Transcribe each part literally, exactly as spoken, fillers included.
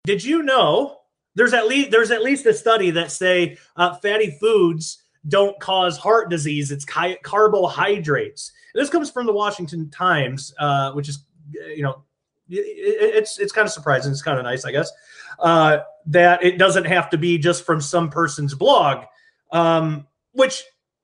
Did you know there's at least there's at least a study that say uh, fatty foods don't cause heart disease? It's ca- carbohydrates. And this comes from the Washington Times, uh, which is, you know, it, it's it's kind of surprising. It's kind of nice, I guess, uh, that it doesn't have to be just from some person's blog. Um, which,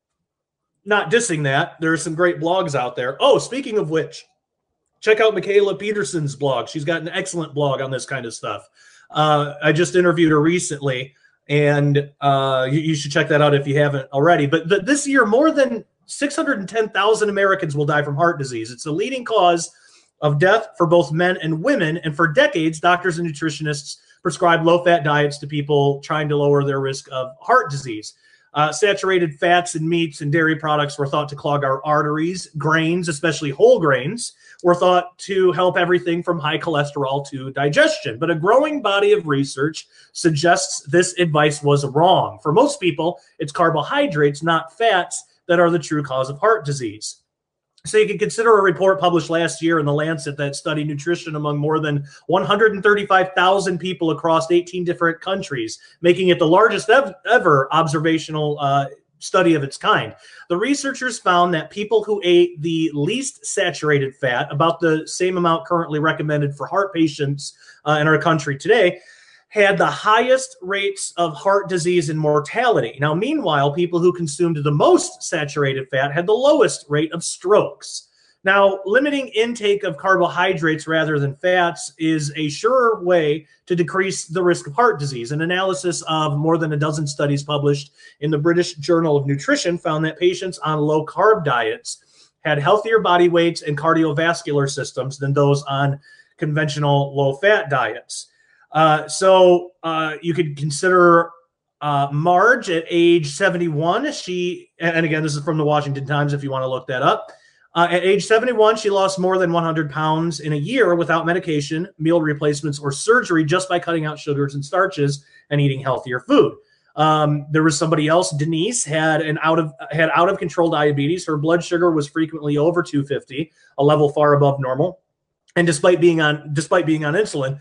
not dissing that, there are some great blogs out there. Oh, speaking of which, check out Michaela Peterson's blog. She's got an excellent blog on this kind of stuff. Uh, I just interviewed her recently, and uh, you, you should check that out if you haven't already. But the, this year, more than six hundred ten thousand Americans will die from heart disease. It's the leading cause of death for both men and women. And for decades, doctors and nutritionists prescribed low-fat diets to people trying to lower their risk of heart disease. Uh, saturated fats and meats and dairy products were thought to clog our arteries. Grains, especially whole grains, were thought to help everything from high cholesterol to digestion. But a growing body of research suggests this advice was wrong. For most people, it's carbohydrates, not fats, that are the true cause of heart disease. So you can consider a report published last year in The Lancet that studied nutrition among more than one hundred thirty-five thousand people across eighteen different countries, making it the largest ev- ever observational uh, study of its kind. The researchers found that people who ate the least saturated fat, about the same amount currently recommended for heart patients uh, in our country today, had the highest rates of heart disease and mortality. Now, meanwhile, people who consumed the most saturated fat had the lowest rate of strokes. Now, limiting intake of carbohydrates rather than fats is a sure way to decrease the risk of heart disease. An analysis of more than a dozen studies published in the British Journal of Nutrition found that patients on low-carb diets had healthier body weights and cardiovascular systems than those on conventional low-fat diets. Uh, so uh, you could consider uh, Marge at age seventy-one. She, and again, this is from the Washington Times if you want to look that up. Uh, at age seventy-one, she lost more than one hundred pounds in a year without medication, meal replacements, or surgery, just by cutting out sugars and starches and eating healthier food. Um, there was somebody else. Denise had an out of had out of control diabetes. Her blood sugar was frequently over two fifty, a level far above normal, and despite being on despite being on insulin.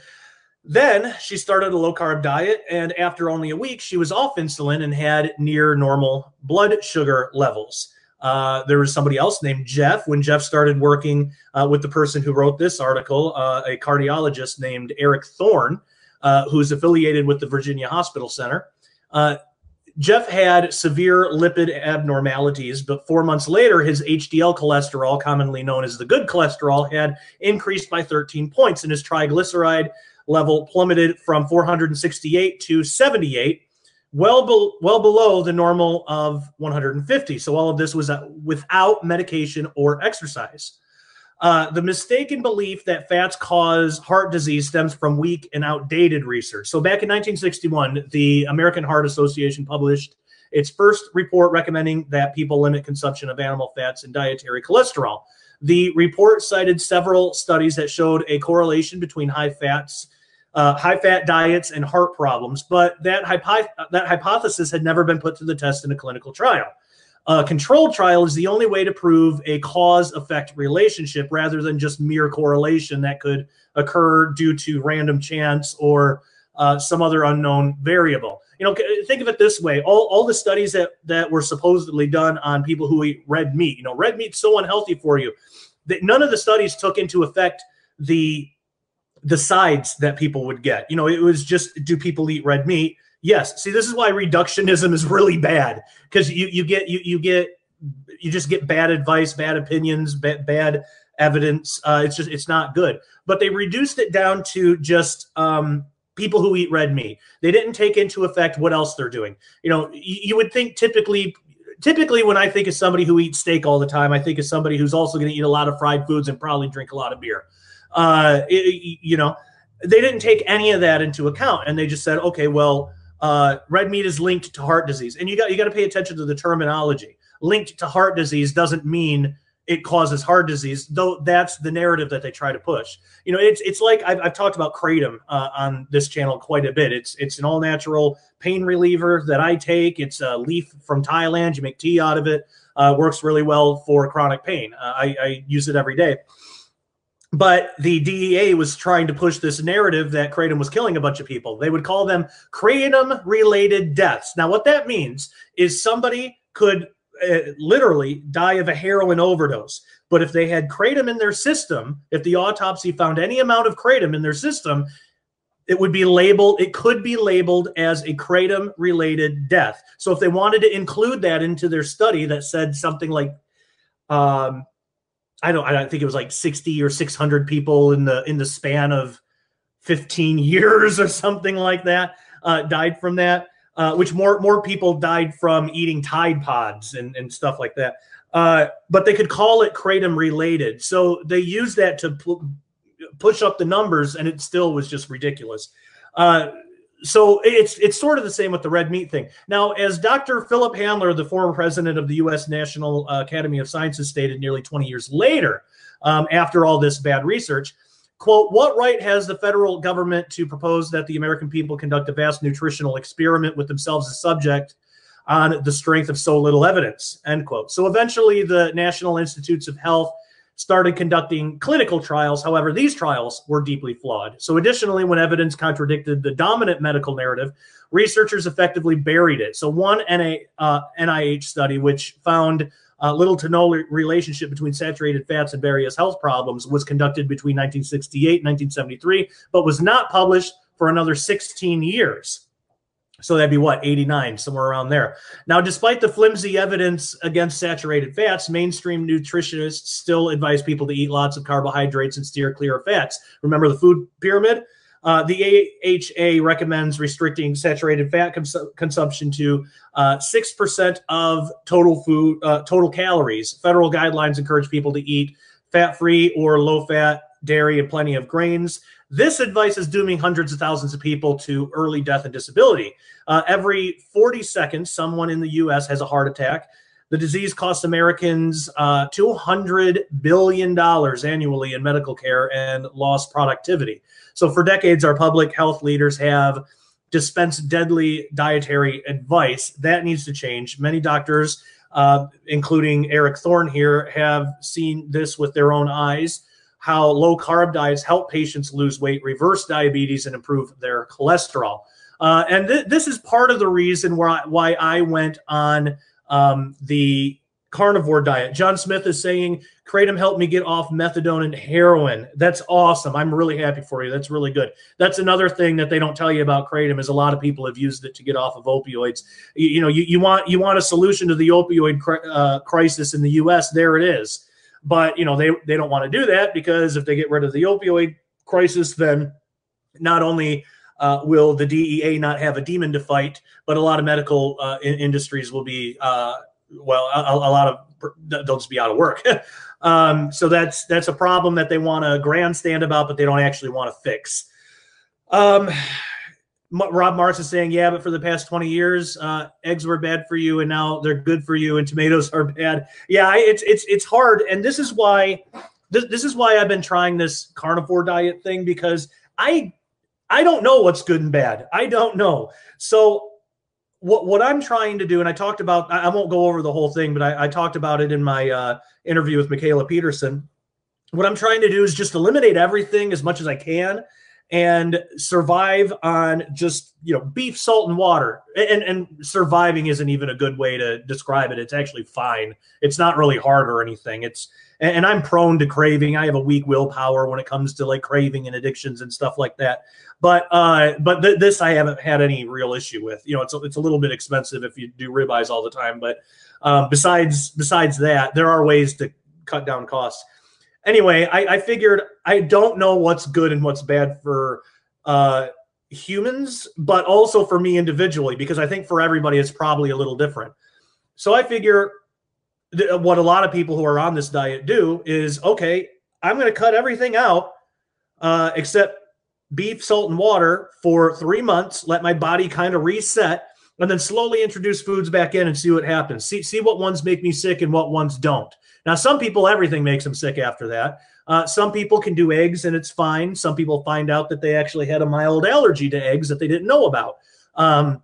Then she started a low-carb diet, and after only a week, she was off insulin and had near normal blood sugar levels. Uh, there was somebody else named Jeff. When Jeff started working uh, with the person who wrote this article, uh, a cardiologist named Eric Thorne, uh, who's affiliated with the Virginia Hospital Center, uh, Jeff had severe lipid abnormalities, but four months later, his H D L cholesterol, commonly known as the good cholesterol, had increased by thirteen points, and his triglyceride level plummeted from four hundred sixty-eight to seventy-eight, well, be- well below the normal of one hundred fifty. So all of this was uh, without medication or exercise. Uh, the mistaken belief that fats cause heart disease stems from weak and outdated research. So back in nineteen sixty-one, the American Heart Association published its first report recommending that people limit consumption of animal fats and dietary cholesterol. The report cited several studies that showed a correlation between high fats, uh, high fat diets and heart problems, but that, hypo- that hypothesis had never been put to the test in a clinical trial. A controlled trial is the only way to prove a cause-effect relationship rather than just mere correlation that could occur due to random chance or uh, some other unknown variable. You know, think of it this way. All, all the studies that, that were supposedly done on people who eat red meat, you know, red meat's so unhealthy for you that none of the studies took into effect the, the sides that people would get. You know, it was just, do people eat red meat? Yes. See, this is why reductionism is really bad, because you, you get, you, you get, you just get bad advice, bad opinions, bad, bad evidence. Uh, it's just, it's not good. But they reduced it down to just, um, people who eat red meat. They didn't take into effect what else they're doing. You know, you, you would think typically, typically when I think of somebody who eats steak all the time, I think of somebody who's also going to eat a lot of fried foods and probably drink a lot of beer. Uh, it, you know, they didn't take any of that into account, and they just said, okay, well, uh, red meat is linked to heart disease, and you got you got to pay attention to the terminology. Linked to heart disease doesn't mean it causes heart disease, though that's the narrative that they try to push. You know, it's it's like I've, I've talked about kratom uh, on this channel quite a bit. It's it's an all-natural pain reliever that I take. It's a leaf from Thailand. You make tea out of it. Uh, works really well for chronic pain. Uh, I, I use it every day. But the D E A was trying to push this narrative that kratom was killing a bunch of people. They would call them kratom-related deaths. Now, what that means is somebody could uh, literally die of a heroin overdose. But if they had kratom in their system, if the autopsy found any amount of kratom in their system, it would be labeled, it could be labeled as a kratom-related death. So if they wanted to include that into their study that said something like, um, I don't, I don't think it was like sixty or six hundred people in the in the span of fifteen years or something like that uh, died from that, uh, which more more people died from eating Tide Pods and, and stuff like that. Uh, but they could call it kratom related. So they used that to pu- push up the numbers, and it still was just ridiculous. Uh, so it's it's sort of the same with the red meat thing. Now, as Doctor Philip Handler, the former president of the U S National uh, Academy of Sciences, stated nearly twenty years later, um, after all this bad research, quote, "What right has the federal government to propose that the American people conduct a vast nutritional experiment with themselves as subject on the strength of so little evidence," end quote. So eventually the National Institutes of Health started conducting clinical trials. However, these trials were deeply flawed. So additionally, when evidence contradicted the dominant medical narrative, researchers effectively buried it. So one N I H study, which found uh, little to no relationship between saturated fats and various health problems, was conducted between nineteen sixty-eight and nineteen seventy-three, but was not published for another sixteen years. So that'd be what, eighty-nine, somewhere around there. Now, despite the flimsy evidence against saturated fats, mainstream nutritionists still advise people to eat lots of carbohydrates and steer clear of fats. Remember the food pyramid? Uh, the A H A recommends restricting saturated fat cons- consumption to uh, six percent of total food, uh, total calories. Federal guidelines encourage people to eat fat-free or low-fat dairy and plenty of grains. This advice is dooming hundreds of thousands of people to early death and disability. Uh, every forty seconds, someone in the U S has a heart attack. The disease costs Americans uh, two hundred billion dollars annually in medical care and lost productivity. So for decades, our public health leaders have dispensed deadly dietary advice. That needs to change. Many doctors, uh, including Eric Thorne here, have seen this with their own eyes, how low-carb diets help patients lose weight, reverse diabetes, and improve their cholesterol. Uh, and th- this is part of the reason why, why I went on um, the carnivore diet. John Smith is saying, kratom helped me get off methadone and heroin. That's awesome. I'm really happy for you. That's really good. That's another thing that they don't tell you about kratom is a lot of people have used it to get off of opioids. You, you know, you, you want you want a solution to the opioid cr- uh, crisis in the U S, there it is. But, you know, they, they don't want to do that because if they get rid of the opioid crisis, then not only uh, will the D E A not have a demon to fight, but a lot of medical uh, in- industries will be, uh, well, a, a lot of, they'll just be out of work. um, so that's that's a problem that they want to grandstand about, but they don't actually want to fix. Um, Rob Marks is saying, yeah, but for the past twenty years, uh, eggs were bad for you, and now they're good for you, and tomatoes are bad. Yeah, it's it's it's hard, and this is why this, this is why I've been trying this carnivore diet thing, because I I don't know what's good and bad. I don't know. So what what I'm trying to do, and I talked about, I won't go over the whole thing, but I, I talked about it in my uh, interview with Michaela Peterson. What I'm trying to do is just eliminate everything as much as I can and survive on just, you know, beef, salt, and water. And, and surviving isn't even a good way to describe it. It's actually fine. It's not really hard or anything. It's, and I'm prone to craving. I have a weak willpower when it comes to like craving and addictions and stuff like that. But, uh, but th- this I haven't had any real issue with. You know, it's a, it's a little bit expensive if you do ribeyes all the time. But um, besides, besides that, there are ways to cut down costs. Anyway, I, I figured I don't know what's good and what's bad for uh, humans, but also for me individually, because I think for everybody it's probably a little different. So I figure th- what a lot of people who are on this diet do is, okay, I'm going to cut everything out uh, except beef, salt, and water for three months, let my body kind of reset, and then slowly introduce foods back in and see what happens. See, see what ones make me sick and what ones don't. Now, some people, everything makes them sick after that. Uh, some people can do eggs and it's fine. Some people find out that they actually had a mild allergy to eggs that they didn't know about. Um,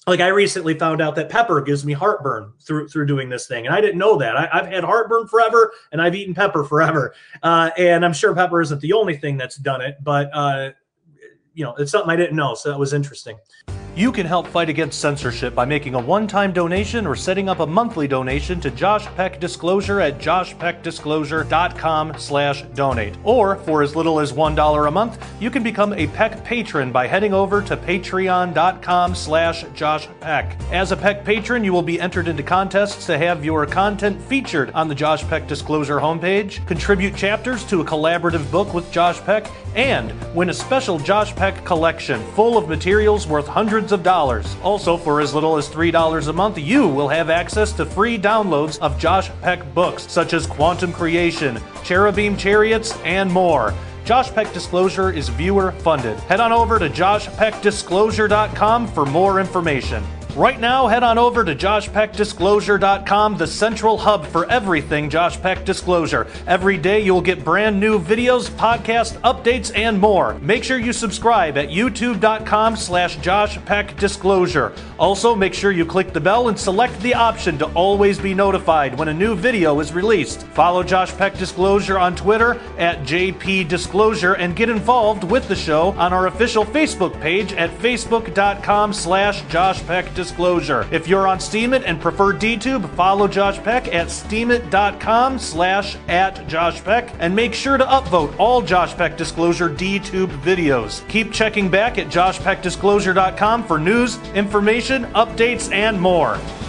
like I recently found out that pepper gives me heartburn through through doing this thing, and I didn't know that. I, I've had heartburn forever, and I've eaten pepper forever, uh, and I'm sure pepper isn't the only thing that's done it, but uh, you know, it's something I didn't know, so that was interesting. You can help fight against censorship by making a one-time donation or setting up a monthly donation to Josh Peck Disclosure at josh peck disclosure dot com slash donate. Or, for as little as one dollar a month, you can become a Peck patron by heading over to patreon dot com slash josh peck. As a Peck patron, you will be entered into contests to have your content featured on the Josh Peck Disclosure homepage, contribute chapters to a collaborative book with Josh Peck, and win a special Josh Peck collection full of materials worth hundreds of dollars. Also, for as little as three dollars a month, you will have access to free downloads of Josh Peck books such as Quantum Creation, Cherubim Chariots, and more. Josh Peck Disclosure is viewer funded. Head on over to josh peck disclosure dot com for more information. Right now, head on over to josh peck disclosure dot com, the central hub for everything Josh Peck Disclosure. Every day you'll get brand new videos, podcast updates, and more. Make sure you subscribe at youtube dot com slash josh peck disclosure. Also, make sure you click the bell and select the option to always be notified when a new video is released. Follow Josh Peck Disclosure on Twitter at J P Disclosure and get involved with the show on our official Facebook page at facebook dot com slash josh peck disclosure. Disclosure. If you're on Steemit and prefer DTube, follow Josh Peck at steemit dot com slash at Josh Peck and make sure to upvote all Josh Peck Disclosure DTube videos. Keep checking back at josh peck disclosure dot com for news, information, updates, and more.